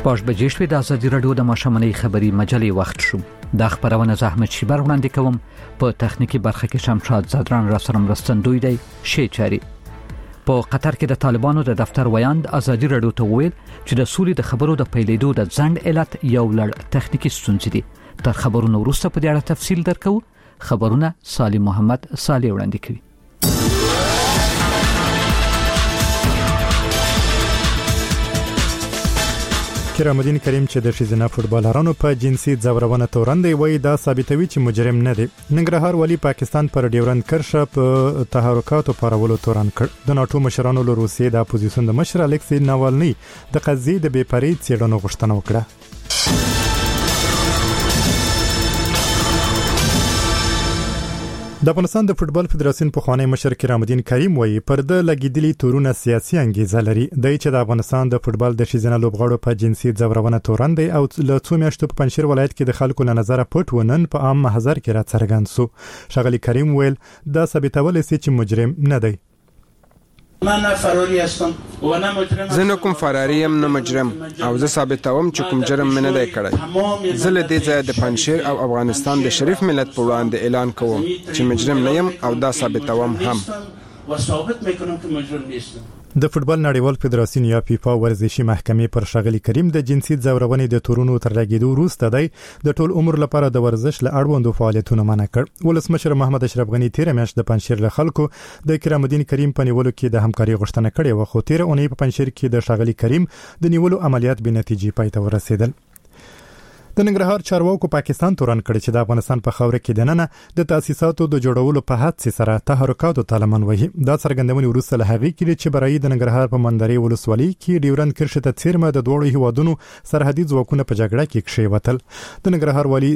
شپږ بجې شوې. د ازادي راډیو د ماشوماني خبري مجلې وخت شو. د خبرونه زحمت شیبر وړاندې کوم. په تخنیکی برخه کې شمشاد زادران را سره مرستندوی دی. شي چاري په قطر کې د طالبانو د دفتر ویاند ازادي راډیو ته ویل چې د سولې د خبرو د پیلېدو د ځنډ علت یو لړ تخنیکی ستونزې دي. تر خبرونو وروسته په دې اړه تفصیل درکو. خبرونه سالم محمد صالح وړاندې کوي. کرامالدین کریم چې د ښځینه فوټبالرانو په جنسي ځورونه تورن دی وایي دا ثابتوي چې مجرم نه دی. ننګرهار والی پاکستان پر ډیورند کرښه په تحرکاتو پارولو تورن کړ. د ناتو مشرانو له روسیې د اپوزیسیون د مشر الکسی ناوالني د قضیې د بې پرې څېړنو غوښتنه وکړه. د افغانستان د فوټبال فدراسیون پخوانی مشر کرامالدین کریم وایي پر د لګیدلي تورونه سیاسي انګیزه لري. د چې د افغانستان د فوټبال د ښځینه لوبغاړو په جنسي ځورونه تورن دی او له څو میاشتو په پنځشیر ولایت کې د خلکو له نظر پټ ونن په عام محضر کې را څرګند شو. شغلی کریم ویل دا ثابتول شي چې مجرم نه دی. من فراری هستم و نه مجرم. زه نه کوم فراری یم نه مجرم او زه ثابتوم چې کوم جرم مې نه دی کړی. زه له دې ځایه د پنځشیر او افغانستان د شریف ملت په وړاندې اعلان کوم چې مجرم نه یم او دا ثابتوم هم. و ثابت میکنم که مجرم نیستم. د فوټبال نړیوال فدراسیون یا فیفا ورزشي محکمې پر شغلی کریم د جنسي ځورونې د تورونو تر لګیدو وروسته دی د ټول عمر لپاره د ورزش له اړوندو فعالیتونو منع کړ. ولسمشر محمد اشرف غنی تیر میاشت د پنځشیر له خلکو د کرامالدین کریم په نیولو کې د همکاري غوښتنه کړې و، خو تیر اونۍ په پنځشیر کې د شغلی کریم د نیولو عملیات بې نتیجې پای ته ورسېدل. د ننګرهار چارواکو پاکستان تورن کړی چې د افغانستان په خاور کې دننه د تاسیساتو د جوړولو په هڅه سره تحرکاتو طالبان وهي. دا څرګندونه ورسره له هغې کې چې برای د ننګرهار په مندري ولسوالۍ کې ډیورند کرښه ته څیرمه د دوړو هیوادونو سرحدي ځواکونه په جګړه کې کښېوتل. د ننګرهار والی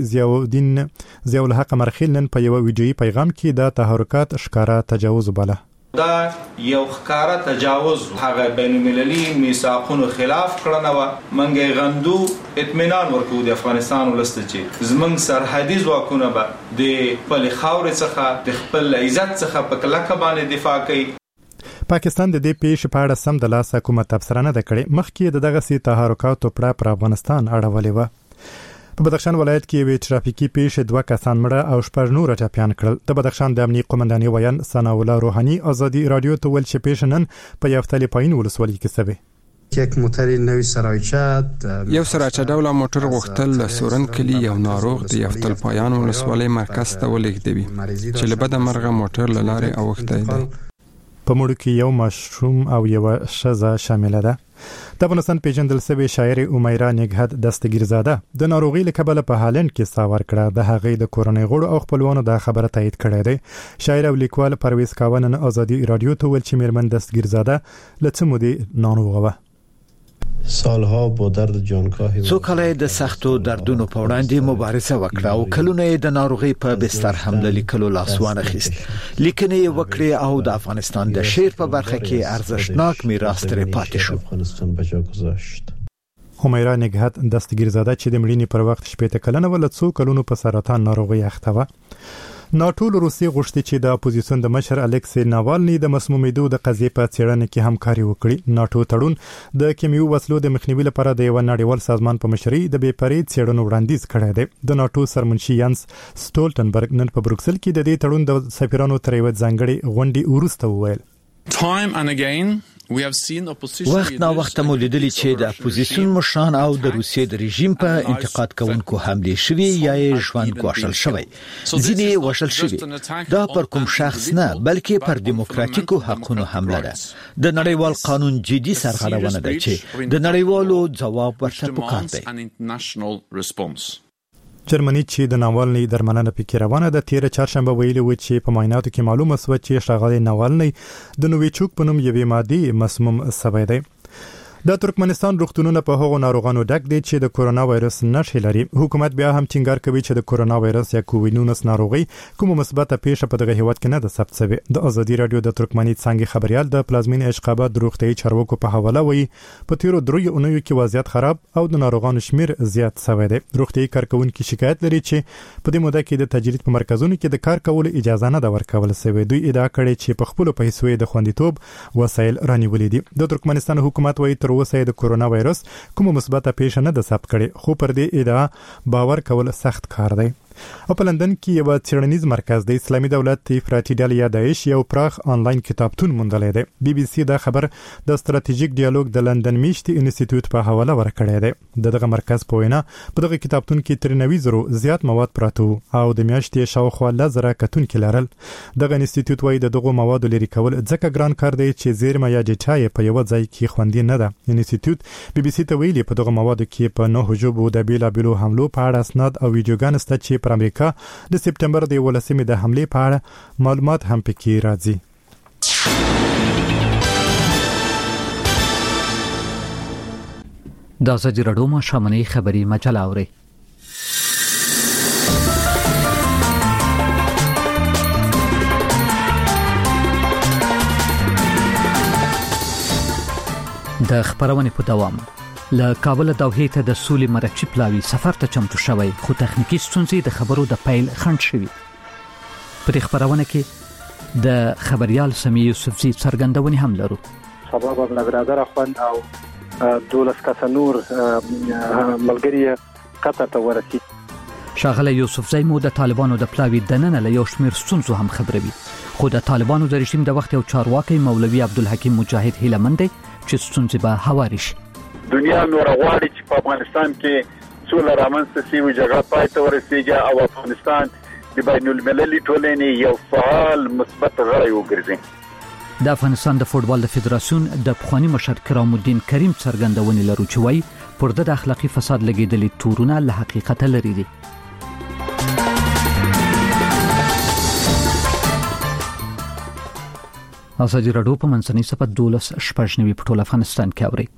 ضیاء الحق مرخیل نن په یو ویډیويي پیغام کې دا تحرکات ښکارا تجاوز وباله. دا یو ښکارا تجاوز هغه بین المللي میثاقونو خلاف کړنه و. منګي غندو اطمینان ورکو د افغانستان ولست چې زمنګ سرحدي ځواکونه به د خپل خاور څخه د خپل عزت څخه په کلکه باندې دفاع کوي. پاکستان د دې پیښې په اړه سم د لاس حکومت تبصره نه کړې. مخکې دغه سي تحرکاتو پر افغانستان اړولې و. په بدخشان ولایت کې وی ترافیکي پیښه 2 کسان مړه او 6 نور ټپيان کړل. د بدخشان د امنیت قومندانۍ ویان ثنا الله روحاني ازادي رادیو ته ول چې پیښه نن په یفتل پاین ولسوالۍ کې سوي. یک موټر نوې سراچه یو سراچه ډوله موټر غوښتل له سورن کلی یو ناروغ د یفتل پایان ولسوالۍ مرکز ته ولېږدوي چې له بده مرغه موټر له لارې اوښتی دی. په مړو کې یو ماشوم او یو ښځه شامل ده. د افغانستان پیژندل شوی شاعر امیرا نګهت دستگیرزاده د ناروغي له کبله په هالند کې ساور کړه. د هغې د کورنۍ غړو او خپلوانو دا خبره تایید کړې ده. شاعر او لیکوال پرویز کاوه نن ازادي رادیو ته ویل چې میرمن دستگیرزاده له څه مودې ناروغه وه. سالها با درد جانکاهی څو کله د سختو دردونو په وړاندې مبارزه وکړه او کلونه د ناروغي په بستر حمله لیکلو لاسوانه خیست. لیکنې وکړې او د افغانستان د شعر په برخه کې ارزښتناک میراث ترې پاتې شو. افغانستان بچا گذاشت. امیرا نګهت دستگیرزاده چې د مړینې پر وخت 18 کلنه ول څو کلونو په سرطان ناروغي اخته و. ناتو روسیې غوښتي چې د اپوزیسیون د مشر الکسی ناوالني د مسمومیدو د قضیې په څېړنه کې همکاري وکړي. ناتو تړون د کیمیاوي وسلو د مخنیوي لپاره د یو نړیوال سازمان په مشرۍ د بې پرې څېړنو وړاندیز کړی دی. د ناتو سرمنشي یانس سټولټنبرګ نن په بروکسل کې د دې تړون د سفیرانو تر یو ځانګړي غونډې وروسته وویل. وخت نا وخت مو لیدلی چې د اپوزیسیون مشران او د روسیې د رژیم په انتقاد کوونکو حمله شوي یا ژوند ګواښل شوی. ځینې وشل شوي. دا پر کوم شخص نه بلکې پر دیموکراتیکو حقونو حمله ده. د نړیوال قانون جدي سرغړونه ده چې د نړیوالو ځواب ورته پکار دی. جرمني چې د ناوالني درملنه پکې روانه ده تیر چهارشنبه ویلي و چې په معایناتو کې معلومه شوه چې شغالي ناوالني د نوویچوک په نوم یوې مادې مسموم شوی دی. د ترکمنستان روغتونونه په هغو ناروغانو ډک دي چې د کورونا وایرس نښې لري. حکومت بیا هم ټینګار کوي چې د کورونا وایرس یا کووید-19 ناروغي کومه مثبته پیښه په دغه هیواد کې نه ده ثبت شوې. د ازادي رادیو د ترکمني څنګه خبريال د پلازمین اشقابات د روغتي چارواکو په حواله وایي په تیرو 3 اونیو کې وضعیت خراب او د ناروغانو شمیر زیات شوی دی. روغتي کارکونکو شکایت لري چې په دې موده کې د تجرید په مرکزونو کې د کار کولو اجازه نه ده ورکول شوې. دوی ادعا کړې چې په خپل پیسو د خوندیتوب وسایل رانیولې دي. د ترکمنستان حکومت وایي تر اوسه د کورونا وایرس کوم مثبته پیښه نه ده ثبت کړې، خو پر دې ادعا باور کول سخت کار دی. او په لندن کې یو څېړنیز مرکز د اسلامي دولت افراطي ډلې یا داعش یو پراخ آنلاین کتابتون موندلی دی. بي بي سي دا خبر د ستراتیژیک ډیالوګ د لندن میشتي انسټیټیوټ په حواله ورکړی دی. دغه مرکز په وینا په دغه کتابتون کې 93,000 زیات مواد پراته او د میاشتې شاوخوا 10,000 کتونکي لرل. دغه انسټیټیوټ وايي د دغه موادو لري کول ځکه ګران کار دی چې زیرمه یا ډیټا په یو ځای کې خوندي نه ده. انسټیټیوټ بي بي سي ته ویلي په دغه موادو کې په 9 ژبو د بیلابیلو حملو په اړه اسناد او ویډیوګان شته چې پر امریکا د سپټمبر د 11مې د حملې په اړه معلومات هم پکې راځي. دا زجر راډیو شامنی خبری مجله اوري. د خبرونه په دوام له کابل دوحې ته د سولې مرکچی پلاوی سفر ته چمتو شوی، خو تخنیکی ستونزې د خبرو د پیل خنډ شوی. په خبرونه کې د خبريال سمیع یوسفزی څرګندونې هم لرو. سبب ابن برادر اخوان او دولس کسنور ملګری قطر ته ورسید. شاغله یوسفزی مو د طالبانو د پلاوی دننه له یو شمیر ستونزو هم خبروي، خو د طالبانو د رژیم د وخت یو چارواکي مولوی عبدالحکیم مجاهد هیلمند چې ستونزې به هواري شي. دنیا نور غواړي چې په افغانستان کې څول رامنځته شي او جګړه پای ته ورسیږي او افغانستان د بین المللي ټولنې یو فعال مثبت غړی وګرځي. د افغانستان د فوټبال د فدراسیون د پخوانی مشر کرام الدین کریم څرګندونې لرو چې وایي پر د اخلاقی فساد لګیدلې تورونه له حقیقت لري دي. ازادي راډیو په منځنۍ صفه 12 شپږ په ټول افغانستان کې اوري.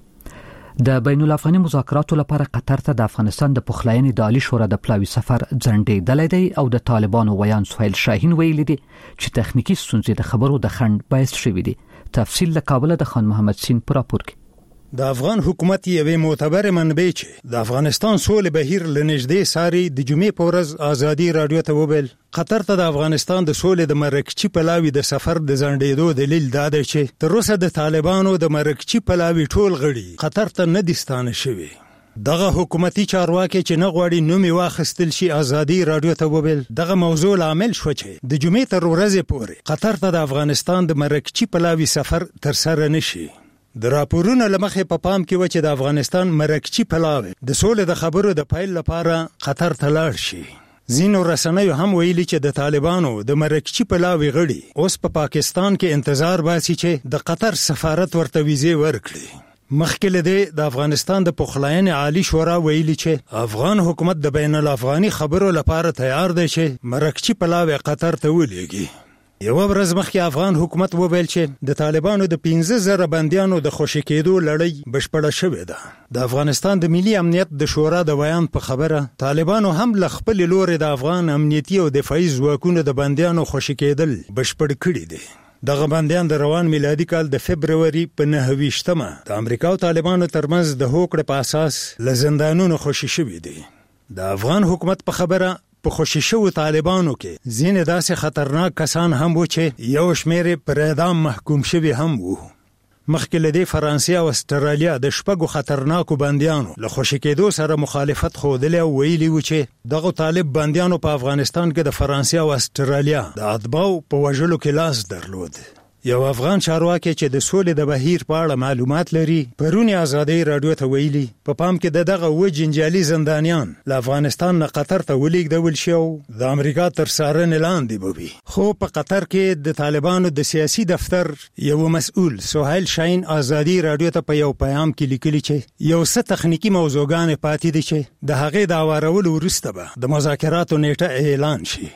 د بین الافغاني مذاکراتو لپاره قطر ته د افغانستان د پخلاینې د عالی شورا د پلاوی سفر ځنډېدلی دی او د طالبانو ویان سهیل شاهین ویلي دي چې تخنیکی ستونزې د خبرو د خنډ باعث شوي دي. تفصیل له کابل د خان محمد سین پر راپور کې. د افغان حکومت یوه معتبر منبع چې د افغانستان سولې بهیر لنږدې ساري د جمعې په ورځ ازادي رادیو ته وویل قطر ته د افغانستان د سولې د مرکچی پلاوی د سفر د ځنډېدو دلیل دا دی چې تر اوسه د طالبانو د مرکچی پلاوی ټول غړي قطر ته نه دي ستانه شوي. دغه حکومتي چارواکي چې نه غواړي نومي واخیستل شي ازادي رادیو ته وویل دغه موضوع عامل شو چې د جمعې تر ورځې پورې قطر ته د افغانستان د مرکچی پلاوی سفر تر سره نشي. د راپورونو لمخې په پام کې و چې د افغانستان مرکچی پلاوی د سولې د خبرو د پیل لپاره قطر ته لاړ شي. ځینو رسنیو هم ویلي چې د طالبانو د مرکچی پلاوی غړي اوس په پاکستان کې انتظار باسي چې د قطر سفارت ورته ویزه ورکړي. مخکې له دې د افغانستان د پخلاینې عالی شورا ویلي چې افغان حکومت د بین الافغاني خبرو لپاره تیار دی چې مرکچی پلاوی قطر ته ولېږي. یو ورځ مخکې افغان حکومت وویل چې د طالبانو د 15,000 بندیانو د خوشی کېدو لړۍ بشپړه شوې ده. د افغانستان د ملي امنیت د شورا د بیان په خبره طالبانو هم ل خپل لوري د افغان امنیتي او دفاعي ځواکونو د بندیانو خوشی کېدل بشپړ کړي دي. دغه بندیان د روان میلادي کال د فبرवरी په 29مه د امریکا او طالبانو ترمنځ د هوکړې په اساس له زندانونو خوشی شوي دي. د افغان حکومت په خبره په خوشی شو طالبانو کې ځینې داسې خطرناک کسان هم و چې یو شمېر پر اعدام محکوم شوي هم وو. مخکې له دې فرانسې او استرالیا د شپږو خطرناکو بندیانو له خوشی کېدو سره مخالفت ښودلی او ویلي و چې دغه طالب بندیانو په افغانستان کې د فرانسې او استرالیا د اتباعو په وژلو کې لاس درلود. یو افغان چارواکي چې د سولې د بهیر په اړه معلومات لري پرونی ازادي رادیو ته ویلي په پام کې دغه و جنجالي زندانیان له افغانستان نه قطر ته ولېږدول شي او د امریکا تر څارنې لاندې بوي. خو په قطر کې د طالبانو د سیاسي دفتر یو مسؤل سهیل شاهین ازادي رادیو ته په یو پیغام کې لیکلي چې یو څه تخنیکی موضوعګان پاتې دي چې د هغې د اورولو وروسته به د مذاکراتو نیټه اعلان شي.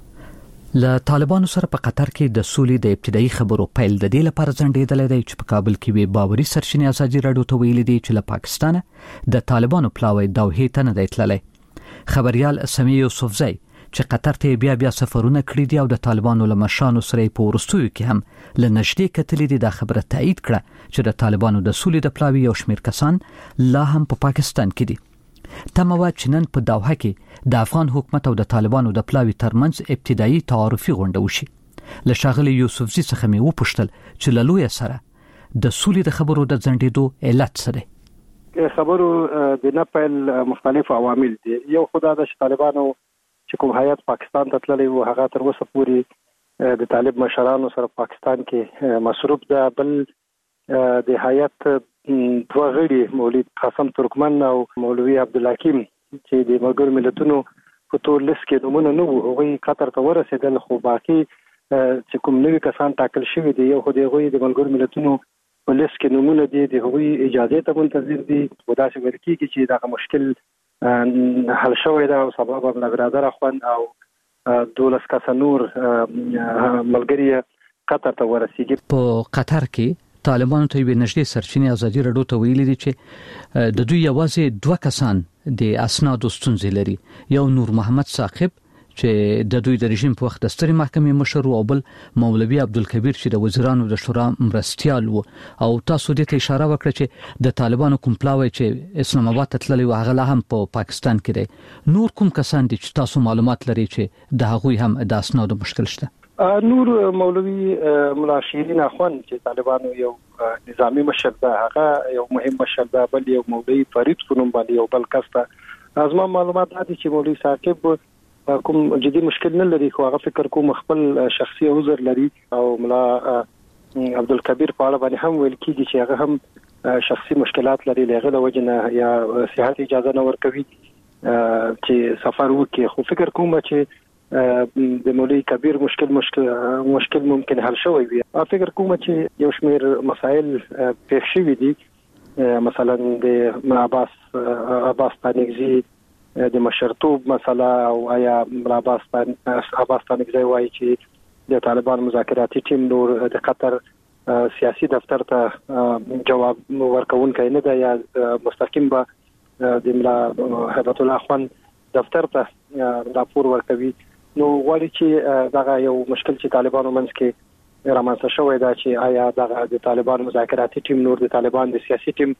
له طالبانو سره په قطر کې د سولې د ابتدایي خبرو پیل د دې لپاره ځنډېدلی دی چې په کابل کې وی باوري سرچینې ازادي راډیو ته ویلي دي چې له پاکستانه د طالبانو پلاوی دوحې ته نه دی تللی. خبريال سمیع یوسفزی چې قطر ته بیا سفرونه کړی دي او د طالبانو له مشرانو سره په ورستیو کې هم له نږدې کتلې دي د خبره تایید کړه چې د طالبانو د سولې د پلاوی یو شمېر کسان لا هم په پاکستان کې دي. تموا چې نن په دوحه کې د افغان حکومت او د طالبانو د پلاوی ترمنځ ابتدایي تعارفي غونډه وشي. له شاغلي یوسفزی څخه مې وپوښتل چې له لوی سره د سولې د خبرو د ځنډېدو علت څه دی؟ خبرو د نپل مختلف عوامل دي. یو خدای د طالبانو چې کوم هیئت پاکستان ته تللی و هغه تر اوسه پورې د طالب مشرانو سره پاکستان کې مصروف ده. بل د هیئت دوه غړي مولوی قاسم ترکمن او مولوی عبدالحکیم چې د ملګرو ملتونو په تور لیست کې نومونه نه وو، هغوی قطر ته ورسېدل، خو باقي چې کوم نوي کسان ټاکل شوي دي یو خو د هغوی د ملګرو ملتونو په لیست کې نومونه دي، د هغوی اجازه ته منتظر دي. خو داسې ویل کېږي چې دغه مشکل حل شوی ده او سبا به ملا برادر اخوند او 12 کسه نور ملګري قطر ته ورسېږي. په قطر کې طالبانو ته یې نږدې سرچینې ازادي راډیو ته ویلي دي چې د دوی یوازې 2 کسان د اسنادو ستونزې لري. یو نور محمد ثاقب چې د دوی د رژیم په وخت د سترې محکمې مشر او بل مولوی عبدالکبیر چې د وزیرانو د شورا مرستیال وو. او تاسو دې ته اشاره وکړه چې د طالبانو کوم پلاوی چې اسلام آباد ته تللی و هغه لا هم په پاکستان کې دی. نور کوم کسان دي چې تاسو معلومات لري چې د هغوی هم د اسنادو مشکل شته؟ نور مولوی ملا شیرین اخوند چې طالبانو یو نظامی مشر ده، هغه یو مهم مشر ده. بل یو مولوی فرید په نوم باندې یو بل کس ته از ما معلومات دي چې مولوی ثاقب کوم جدي مشکل نه لري، خو هغه فکر کوم خپل شخصي عذر لري. او ملا عبدالکبیر په اړه باندې هم ویل کېږي چې هغه هم شخصي مشکلات لري، لغه د وجنه یا صحت اجازه نه ورکوي چې سفر وکړي. خو فکر کوم چې د مولوی کبیر مشکل ممکن حل شوی وي. فکر کوم چې یو شمېر مسائل پیښ شوي دي، مثلا د عباس تانیگزی د مشرتوب مسله، او آیا عباس تانیگزی وایي چې د طالبان مذاکراتي ټیم نور د قطر سیاسي دفتر ته جواب ورکوونکی نه ده، یا مستقیم به د ملا هیبت الله اخوند دفتر ته راپور ورکوي. نو غواړي چې دغه یو مشکل چې طالبانو منځ کې رامنځته شوی دا چې آیا دغه د طالبان مذاکراتي ټیم نور د طالبان د سیاسي ټیم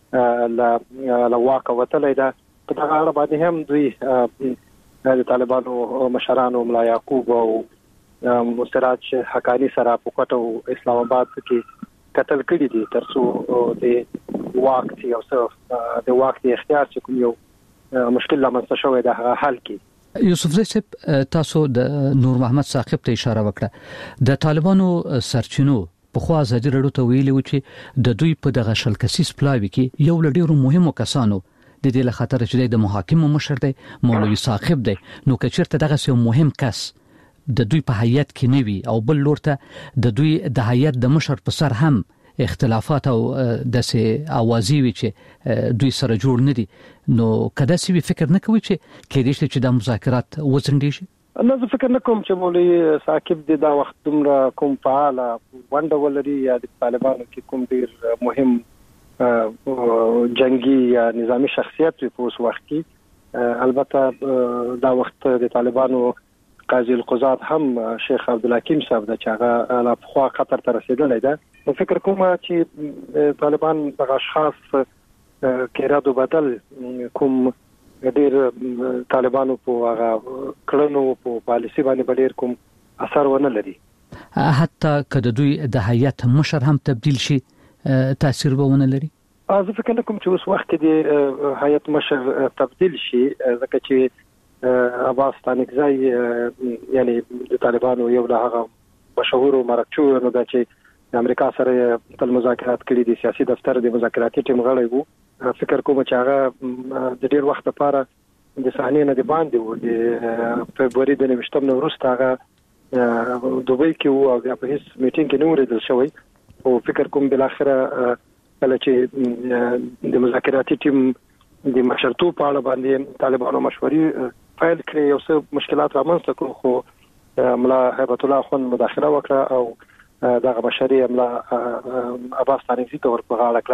له واکه وتلی ده. په دغه اړه باندې هم دوی د طالبانو مشرانو ملا یعقوب او مستراج حقانی سره په کوټه اسلام آباد کې قتل کړي دي ترڅو د واک او د واک د اختیار چې کوم یو مشکل رامنځته شوی ده هغه حل کړي. یوسف زی صاحب، تاسو د نور محمد ثاقب ته اشاره وکړه. د طالبانو سرچینو په خوا ازادي راډیو ته ویلي و چې د دوی په دغه شلکسیس پلاوي کې یو له ډیرو مهمو کسانو د دې له خاطر چې د محاکمو مشر دی مولوی ثاقب دی. نو که چیرته دغه یو مهم کس د دوی په هیئت کې نه وي او بل لور ته د دوی د هیئت د مشر په سر هم اختلافات او داسې اوازې وي چې دوی سره جوړ نه دي، نو کدا سی فکر نه کوي چې کېدې شي چې د مذاکرات وځنډي شي؟ نه، زه فکر نه کوم چې مولوی ثاقب د دا وخت دومره کوم فعال ونډه ولري یا د طالبانو کې کوم ډیر مهم جنگي یا نظامی شخصیت وي په اوس وخت کې. البته دا وخت د طالبانو قاضي القضات هم شیخ عبدالحکیم صاحب د چاغه لا خوا قطر ته رسیدلی ده. نو فکر کوم چې طالبان د اشخاص کېرادو بدل کوم ډیر طالبانو په هغه کړنو په پالیسي باندې ډیر کوم اثر ونه لري. حتی که د دوی د هیئت مشر هم تبدیل شي تاثیر به ونه لري. زه فکر نه کوم چې اوس وخت د هیئت مشر تبدیل شي، ځکه چې عباس تانیگزی یعنی د طالبانو یو له هغه مشهور مرکچو نو دا چې امریکا سره تل مذاکرات کړي دي، سیاسي دفتر د مذاکراتي ټیم غړی وو. فکر کوم چې هغه د ډیر وخت لپاره د صحنې نه دی باندې وو. د فبراير د 29 نو وروسته هغه دوبۍ کې وو او په هیڅ میټینګ کې نه وریدل شوی. او فکر کوم بل اخره کله چې د مذاکراتي ټیم د مشرتوب په اړه باندې طالبانو مشورې فایل کړی یو څه مشکلات رامنځته کړو، خو ملا هیبت الله اخوند مداخله وکړه او دغه مشورې ملا عباس تانیگزی ته ورغاړه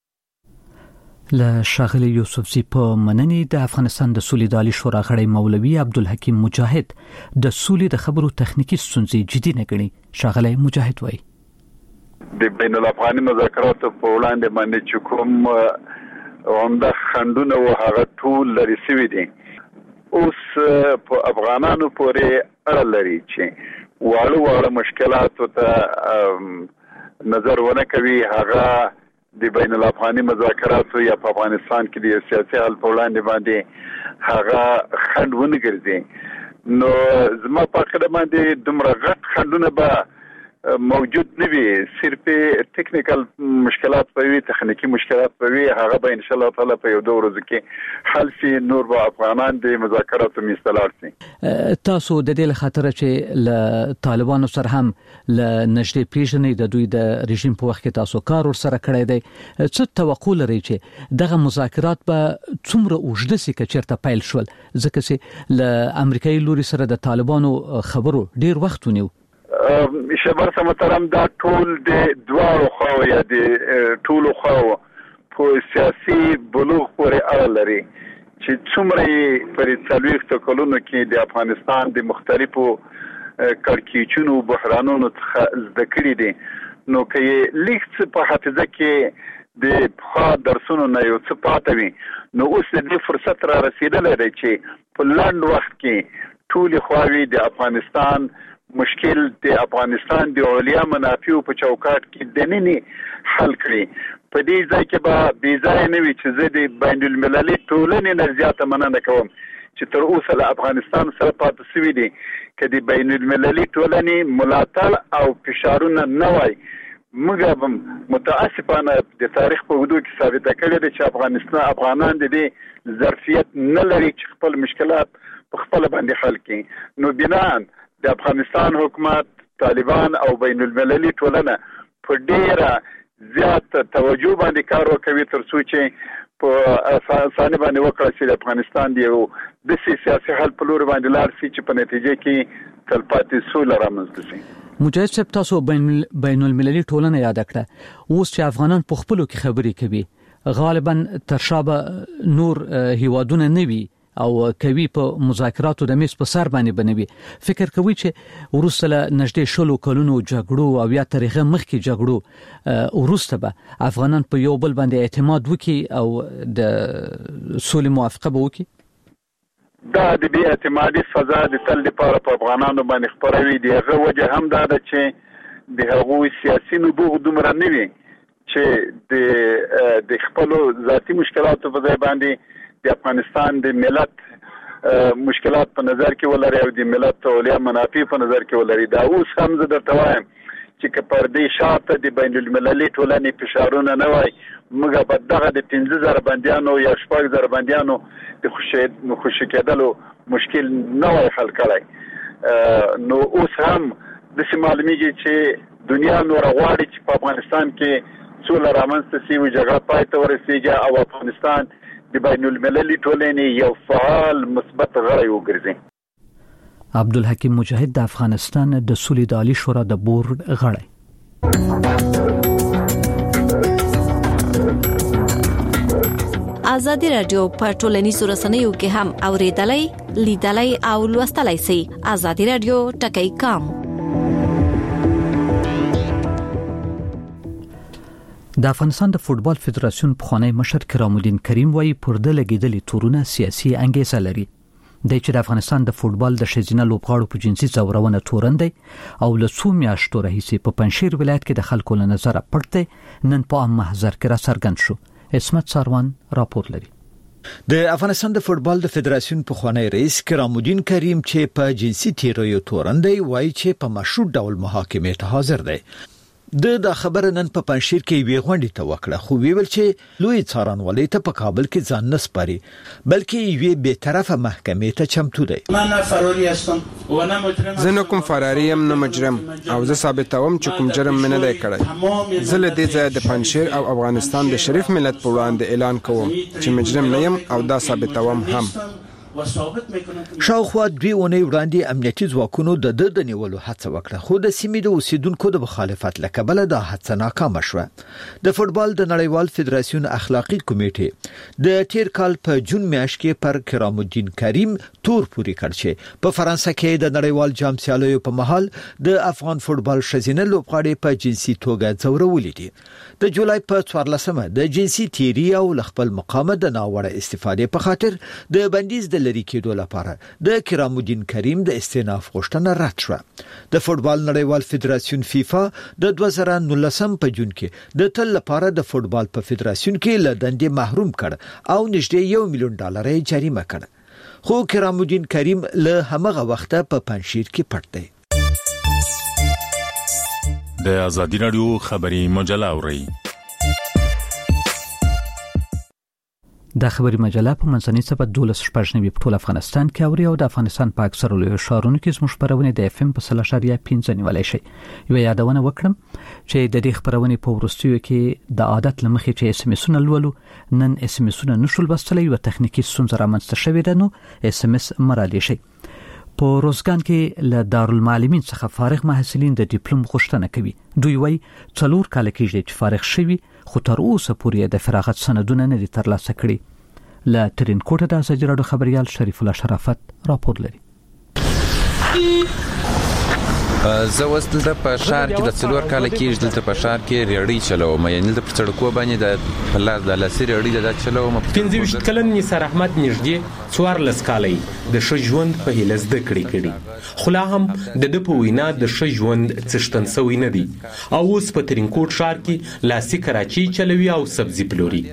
کړله. له شاغلی یوسف زی په مننې د افغانستان د سولې د عالی شورا غړی مولوی عبدالحکیم مجاهد د سولې د خبرو تخنیکی ستونزې جدي نه ګڼي. شاغلی مجاهد وایي د بین الافغاني مذاکراتو په وړاندې باندې چې کوم عمده خنډونه او هغه ټول لري سوي دي، اوس په افغانانو پورې اړه لري چې واړه مشکلات ته نظر ونه کوي هغه د بین الافغاني مذاکراتو یا په افغانستان کې د سیاسي حل په وړاندې باندې هغه خنډ ونه ګرځي نو زما په خبره باندې دومره غټ خنډونه به موجود نه وي صرف ټیکنیکل مشکلات پوي تخنیکی مشکلات پوي هغه به ان شاء الله تعالی په یو دوه ورځې کې حل شي نور به افغانان د مذاکراتو میستلار شي تاسو د دې خاطر چې ل طالبانو سره هم ل نږدې پیژنې د دوی د رژیم په وخت کې تاسو کار ور سره کړی دی څه توقع لري چې دغه مذاکرات به څومره اوږده سي چې چیرته پیل شول ځکه چې ل امریکایي لوري سره د طالبانو خبرو ډیر وخت ونیو شبر سمترم دا ټول د دوارو خو یا د ټولو خو په سیاسي بلوغ پورې اړه لري چې څومره پر څلويخت کلونو کې د افغانستان د مختلفو کړکېچونو بحرانونو څخه زده کړی دي نو کې لیکس په حافظه کې د خا درسونو نه یو څه پاتوي نو اوس د فرصت را رسیدلې ده چې په لاند وخت کې ټول خواوی د افغانستان مشکل د افغانستان د علیا منافع په چوکاټ کې د ننني حل کړي په دې ځای کې به بي ځای نه وي چې زه د بین المللي ټولنې نه زیاته مننه کوم چې تر اوسه له افغانستان سره پاتې شوی دي چې د بین المللي ټولنې ملاتړ او فشارونه نه وای موږ متاسفانه د تاریخ په حدود کې ثابت کړی دی چې افغانان د دې ظرفیت نه لري چې خپل مشکلات په خپل باندې حل کړي نو بنان د افغانستان حکومت طالبان او بین المللي ټولنه په ډیره زیات توجه باندې کار وکوي تر څو چې په اسانه باندې وکړي چې افغانستان دی د سیاسي حل په لور باندې لار شي چې په نتیجه کې تلپاتې سوله رامنځته شي مجاهد صاحب تاسو بین المللي ټولنه یاد کړه اوس چې افغانان په خپلو کې خبرې کوي غالبا تر شابه نور هیوادونه نه وي او کوي په مذاکراتو د میز په سر باندې بنوي فکر کوي چې ورسره نږدې شلو کلونو جګړو او یا تاریخي مخکې جګړو ورسته به افغانان په یو بل باندې اعتماد وکي او د سولې موافقه به وکي دا د بی اعتمادي فضا د تل لپاره په افغانانو باندې خبروي دی هغه وجه هم دا ده چې د هغوی سیاسي نبوغ دومره نه وي چې د خپل ذاتی مشکلاتو په ځای باندې د افغانستان د ملت مشکلات په نظر کې ولري او د ملت علیا منافع په نظر کې ولري دا اوس هم زه درته وایم چې کپر دې شاته د بین المللي ټولنې فشارونه نه وای موږ په دغه د 15000 بنديانو یا 6000 بنديانو د خوشی کېدلو مشکل نه وای حل کړای نو اوس هم د معلومیږي چې دنیا نور غواړي چې په افغانستان کې څول رامنځته شي او جګړه پای ته ورسیږي او افغانستان د بین المللي ټولنې یو فعال مثبت غړی وګرځي عبدالحکیم مجاهد د افغانستان د سولې د عالی شورا د بورډ غړی ازادي رادیو په ټولنیزو رسنیو کې هم اوریدلای لیدلای او لوستلای شئ ازادي رادیو ټکی کام د افغانستان د فوتبال فدراسیون پخوانی مشر کرام الدین کریم وايي پرده لګیدلې تورونه سیاسي انګیزه لري د چې د افغانستان د فوتبال د شزینه لوبغاړو په جنسي ځورونه تورندي او له څو میاشتو راهیسې په پنځشیر ولایت کې د خلکو له نظر پټ نن په عام محضر کې را څرګند شو اسمت ساروان راپور لري د افغانستان د فوتبال د فدراسیون پخوانی رئیس کرام الدین کریم چې په جنسي تیروي تورندي وايي چې په مشروط ډول محاکمې ته حاضر دی د خبر نن په پنځشیر کې وی غونډه ته وکړه خو ویل چې لوی څارنوالۍ ته په کابل کې ځان نه سپاري بلکې یوه به طرفه محکمې ته چمتو دی من فراری هستم و نه مجرم زه نه کوم فراری یم نه مجرم او زه ثابتوم چې کوم جرم نه دی کړی زه له دې ځای د پنځشیر او افغانستان د شریف ملت په وړاندې اعلان کوم چې مجرم نه یم او دا ثابتوم هم شاوخوا 2 اونۍ وړاندې امنیتي ځواکونو د نیولو هڅه وکړه خو د سیمې د اوسیدونکو د مخالفت لکبله د هڅه ناکامه شوه د فوتبال د نړیوال فدراسیون اخلاقی کمیټې د تیر کال په جون میاشت کې پر کرام الدین کریم تور پوری کړ چې په فرانسه کې د نړیوال جام سیالیو په محل د افغان فوتبال شزینه لوبغاړي په جنسي توګه ځورولې دي د جولای په 14مه د جنسي تیری او خپل مقام د ناوړه استفادې په خاطر د بندیز د لري کېدو لپاره د کرام الدین کریم د استئناف غوښتنه رد شوه. د فوتبال نړیوال فدراسیون فیفا د 2019 په جون کې د تل لپاره د فوتبال په فدراسیون کې له دندې محروم کړ او نږدې $1 ملیون جریمه کړ. خو کرام الدین کریم له همغه وخته په پنځشیر کې پټ دی. د ازادي رادیو خبري مجله اوري. د خبري مجله په منځنۍ سبا 12 په ټول افغانستان کې اوري او د افغانستان په اکثر لوی ښارونو کې زموږ خبرونه د FM په 3.5 نیولای شي. یو یادونه وکړم چې د دې خبرونه په ورستیو کې د عادت لمخې چې SMS لولو نن SMS نشول بستلې او تخنیکی ستونزه رامنځته شوې ده نو SMS مرادي شي. په روزګان کې له دارالمعلمین څخه فارغ محصلین د ډیپلوم غوښتنه کوي. دوی وایي 4 کال کېږي چې فارغ شوي خو تر اوسه پورې د فراغت سندونه نه دي ترلاسه کړي. له ترینکوټه د ازادي راډیو خبريال شریف الله شرافت راپور لري. زه اوس دلته په ښار کې د 4 کال کېږي دلته په ښار کې ریړۍ چلوم، یعنې دلته پر سړکو باندې د پلاس د لاسي ریړۍ د چلوم. 15 کلن نثار احمد نږدې 14 کالي د ښه ژوند په هیله زده کړې خو لا هم د په وینا د ښه ژوند څښتن سوی نه دي او اوس په ترینکوټ ښار کې لاسي کراچي چلوي او سبزي پلوري.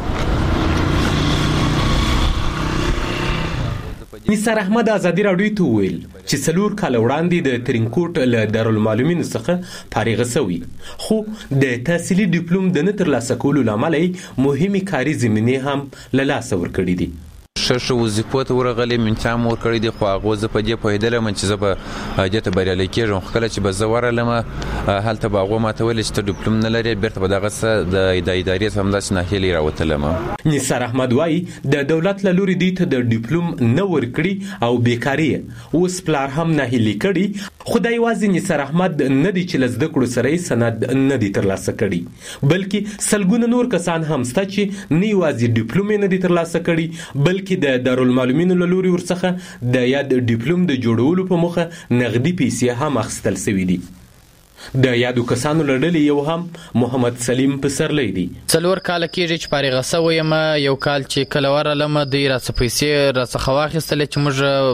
نثار احمد ازادي راډیو ته ویل چې 4 کال وړاندې د ترینکوټ له دارالمعلمین څخه فارغ شوی خو د تحصیلي ډیپلوم د نه ترلاسه کولو لامل مهمه کاري زمینه هم له لاس ورکړې دي. شش وظیفو ته ورغلې منځام ورکړې دي خو هغه زه په دې پوهېدلم چې زه به دې ته بریالی کېږم. خو کله چې به زه ورغلم هلته به هغو ماته ویل چې ته ډیپلوم نه لرې، بیرته به دغه څه د ادارې څخه همداسې ناهیلې راوتلم. نثار احمد وایي د دولت له لوري دوی ته د ډیپلوم نه ورکړي او بیکاري اوس پلار هم ناهیلي کړي. خو دا یوازې نثار احمد نه دی چې له زده کړو سره یې سند نه دی ترلاسه کړي بلکې سلګونه نور کسان هم شته چې نه یوازې ډیپلوم یې نه دی ترلاسه کړي بلکې د دارالمعلمین له لوري ورڅخه د یاد ډیپلوم د جوړولو په موخه نغدي پیسې هم اخیستل شوي دي. د یادو کسانو لړلې یو هم محمد سلیم پسرلی دی. 4 کال کېږي چې فارغ شوی یم. یو کال چې کله ورلم د راڅ پیسې راڅخه واخیستل چې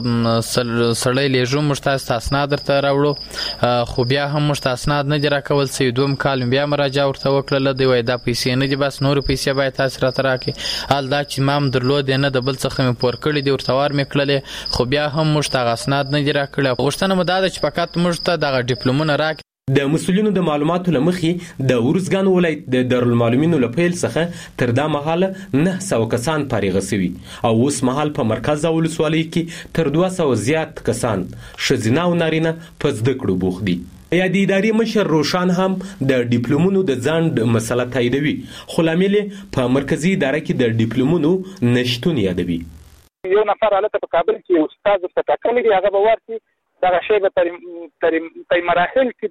موږ سړی لیږو موږ تاسو اسناد درته راوړو خو بیا هم موږ اسناد نه دی راکول سي. دوم کال بیا مراجعه ورته وکړل دی وای دا پیسې نه دي بس نور پیسې باید تاسو راته راکړي. حال دا چې مام درلود نه د بل څخه مې پور کړی دی ورته ور مې کړل خو بیا هم موږ ته اسناد نه دی راکړل. غوښتنه مو دا ده چې فقط موږ ته د ډیپلومونه راکړي. د مسؤلینو د معلوماتو لمخې د ورزګان ولایت د دارالمعلمین له پیل څخه تر دا مهاله 900 کسان فارغ شوي او اوس مهال په مرکز او ولسوالۍ کې تر 200 زیات کسان ښځینه او نارینه په زده کړو بوخت دي. یا د ادارې مشر روشان هم د ډیپلومونو د ځنډ مسله تاییدوي خو لامل په مرکزی اداره کې د ډیپلومونو نشټون یادوي. یو نفر الته په کابل کې استاد څه ټاکلي دی هغه به ورتي دغه شی به تر مراحل کې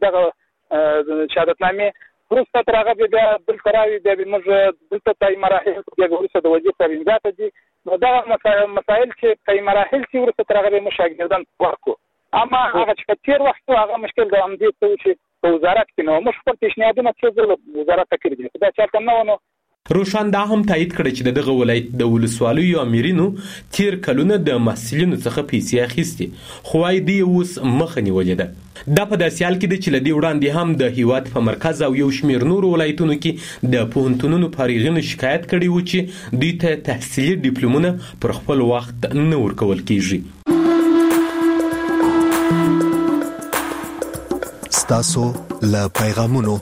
دغه شهادتنامې وروسته تر هغه بیا بل کراوي بیا موږ دلته تر مراحل بیا وروسته د وظیفې ترینګاته دي نو دغه مسایل چې تر مراحل کې وروسته تر هغه موږ شاګردان ورکو اما هغه چې تیر وخت هغه مشکل د امدی ته چې په وزارت کې نو موږ خپل پیشنهادونه چې وزارت ته کړی دا چاته نه روشان دا هم تایید کړ چې دغه ولایت د ولسوالیو امیرینو تیر کلونه د محصلینو څخه پیسې اخیستي خو وايي دی اوس مخه نیولې ده. دا په داسې حال کې ده چې له دې وړاندې هم د هیواد په مرکز او یو شمېر نورو ولایتونو کې د پوهنتونونو فارغینو شکایت کړی و چې دوی ته تحصیلي ډیپلومونه پر خپل وخت نه ورکول کیږي. ستاسو له پیغامونو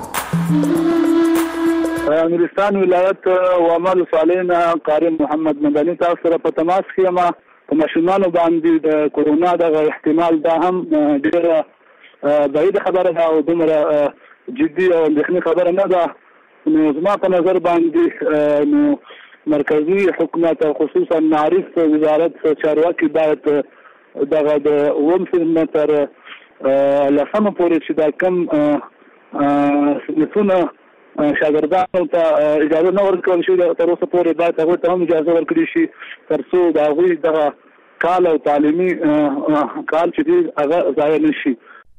نورستان ولایت وعمل صالحین قاری محمد مدني تاسو سره په تماس کې ما په ماشومانو باندې د کورونا د احتمال دا هم ډېره بعید خبره ده او دومره جدي او اندېښنې خبره نه ده. نو زما په نظر باندې نو مرکزی حکومت او خصوصا معارف وزارت چارواکي باید دغه د اوم سنه تر لسمه پورې چې دا کم صنفونه شاګردانو ته اجازه نه ورکول شي تر اوسه پورې باید هغه ته هم اجازه ورکړي شي تر څو د هغوی دغه کال او تعلیمي کال چې دی هغه ضایع نه شي.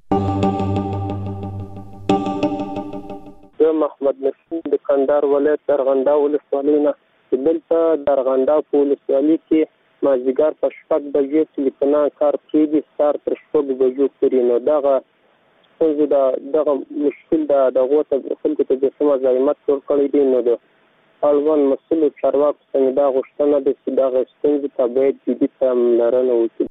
زه محمد نسیم د کندهار ولایت ارغنداو ولسوالۍ نه دلته د ارغنداو په ولسوالۍ کې مازدیګر په 6 بجې ټلیفون کار کیږي ستار تر 6 بجو پورې. نو دغه مشکل د غوته خلکو ته د سم زایمت ورکړی دی. نو د اړوند مسؤل چارواکو څخه دا غوښتنه ده چې دغه ستونزې ته باید جدي پاملرنه وشي.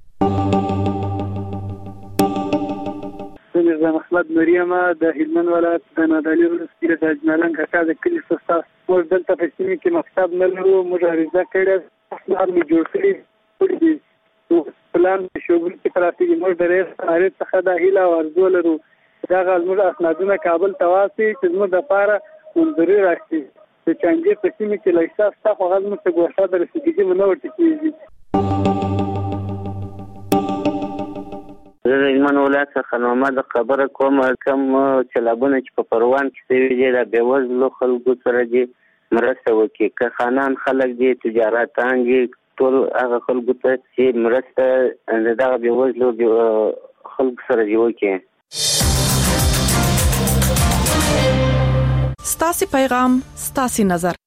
زه محمد مریم د هلمند ولایت د نادعلي ولسوالۍ د اجمالن کاکا د کلي څخه موږ دلته په سیمه کې مکتب نه لرو. موږ عریضه کړې اصلاً می جوړ کړی دي پلان شوګل کې پراته دي. موږ د رئیس ادارې څخه د هیله او ارزو لرو دا موږ اسنادونه کابل ته واسي چې موږ د لپاره منظوري راکړي چې څنګه په سیمه کې لایساس تاسو غوښتل موږ ته ګوښه درسېږي منو ورته کیږي. زه د هلمند ولایت څخه محمد خبره کوم. کوم چلابونه چې په پروان کې شوي دي د بېوزلو خلکو سره دي مرسته وکړي. که خانان خلک دي تجارتان دي ټول هغه خلکو ته چې مرسته دغه بېوزلو خلکو سره دي وکړي. ستاسي پیغام ستاسي نظر.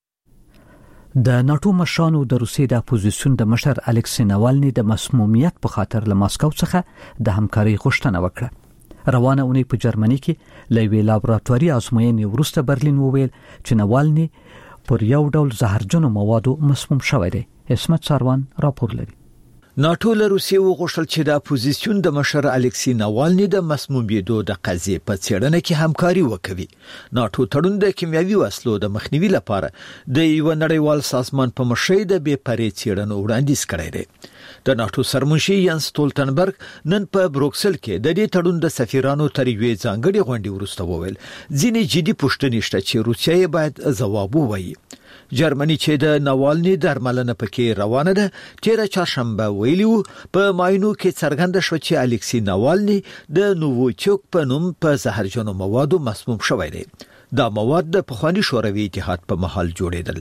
د ناتو مشرانو د روسیې د اپوزیسیون د مشر الکسی ناوالني د مسمومیت په خاطر له ماسکو څخه د همکاري غوښتنه وکړه. روانه اونۍ په جرمني کې لوی لابراتواري ازموینې وروسته برلین وویل چې ناوالني پر یو ډول زهرجنو موادو مسموم شوی دی. اسمت ساروان راپور لري. ناتو له روسیې وغوښتل چې د اپوزیسیون د مشر الکسی ناوالني د مسمومیت د قضیې په څېړنه کې همکاري وکړي. ناتو تړون د کیمیاوي وسلو د مخنیوي لپاره د یو نړیوال سازمان په مشرۍ د بې پرې څېړنو وړاندیز کړی دی. د ناتو سرمنشي ینس ستولتنبرګ نن په بروکسل کې د دې تړون د سفیرانو تر یوې ځانګړې غونډې وروسته وویل ځینې جدي پوښتنې شته چې روسیه باید ځواب ووایي. جرمني چې د ناوالني درملنه پکې روانه ده تیر چهارشنبه ویلو په ماینو کې څرګنده شو چې الکسی ناوالني د نووچوک په نوم په زهرجنو موادو مسموم شوی دی. دا مواد د پخوانی شوروي اتحاد په محل جوړیدل.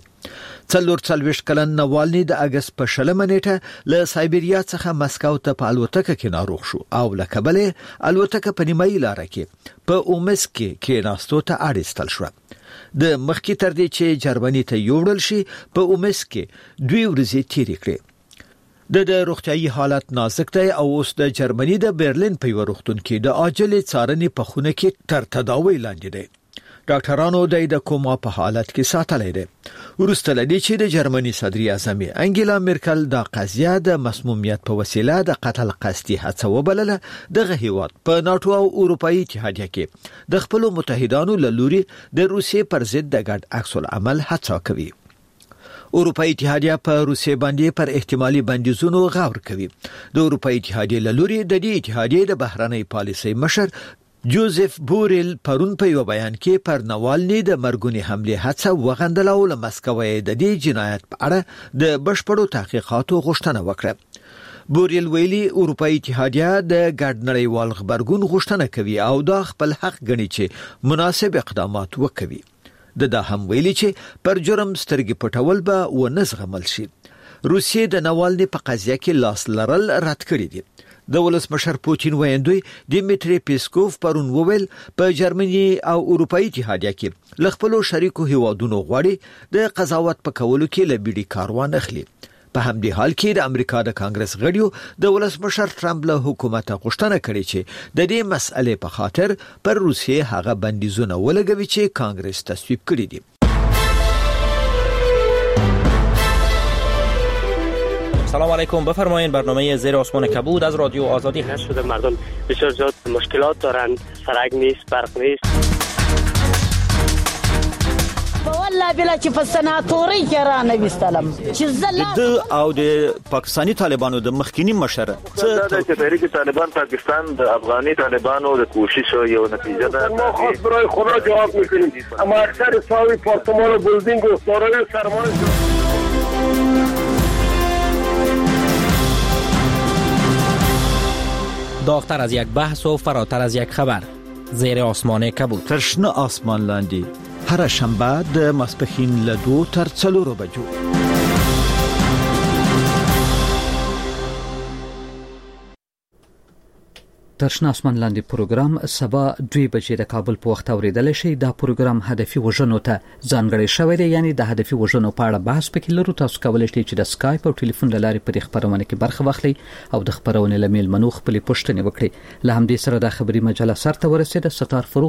44 کلن ناوالني د اگست په 20 نیټه له سایبریا څخه مسکو ته په الوتکه کې ناروغ شو او له کبله الوتکه په نیمایي لار کې په اومسک کې ناستو ته اړستل شو. د مخکې تر دې چې جرمني ته یوړل شي په اومسک کې 2 ورځې تیرې کړې. د روغتیايي حالت نازک دی او اوس د جرمني د برلین په روغتون کې د عاجل څارنې په خونه کې تر تداوی لاندې دی. ډاکټرانو د کوما په حالت کې ساتلای دي. ورسته لدی چې د جرمني صدر اعظم انګیلا مرکل د قضیه د مسمومیت په وسیله د قتل قصدي هڅه وبلله. دغه هیواد په ناتو او اروپאי اتحادیه کې د خپل متحدانو له لوري د روسیې پر ضد د ګډ عکس العمل هڅه کوي. اروپאי اتحادیه په روسیې باندې پر احتمالي بندیزونو غور کوي. د اروپאי اتحادیه له لوري د دې اتحادیه د بهرنۍ پالیسۍ مشر جوزف بوریل پرون په یو بیان کې پر ناوالني د مرګونی حمله هڅه وغندله او له مسکو د دې جنایت په اړه د بشپړو تحقیقاتو غوښتنه وکړه. بوریل ویلي اروپאי اتحادیه د ګډ نړیوال خبرګون غوښتنه کوي او دا خپل حق ګڼي چې مناسب اقدامات وکړي. دا هم ویلي چې پر جرم سترګې پټول به ونه زغمل شي. روسیې د ناوالني په قضیه کې لاس لرل رد کړی دی. د ولسمشر پوتین ویاندوی دیمیتری پیسکوف پرون وویل په جرمني او اروپאי اتحادیه کې لخپلو شریکو هیوادونو غواړي د قضاوت په کولو کې لبیډي کاروان اخلي. په همدې حال کې د امریکا د کانګرس غړیو د ولسمشر ټرمپ له حکومت غوښتنه کړې چې د دې مسئلې په خاطر پر روسیې هغه بندیزونه ولګوي چې کانګرس تصویب کړی دي. سلام علیکم، بفرمایید. برنامه زیر آسمان کبود از رادیو آزادی هست. شده مردم بسیار زیاد مشکلات دارند، سرک نیست، برق نیست. والله بلا چې په سناتوري کې را نه وستلم چې زله د او د پاکستانی طالبانو د مخکینی مشر چې تحریک طالبان پاکستان د افغاني طالبانو د کوشش یو نتیجه ده. ما خاص برای خدا جواب میکنیم اما اکثر ساوی پارتمان بلدینگ و سارای سرمان داغتر از یک بحث و فراتر از یک خبر. زیر آسمان کبود. ترشنه آسمان لاندې هر شنبه د ماسپښین له 2 تر 4 بجو. ترشنا اسمان لاندې پروګرام سبا 2 بجې د کابل په وخت اوریدل شي. دا پروګرام هدفي وژنو ته ځانګړی شوی دی، یعنی د هدفي وژنو په اړه بحث پکې لرو. تاسو کولای شئ چې د سکایپ او ټلیفون له لارې په خبرونه کې برخه واخلئ او د خبرونې لمیل منو خپل پوښتنې وکړئ. له همدې سره د خبري مجله سره ورسېده. ستار فروغ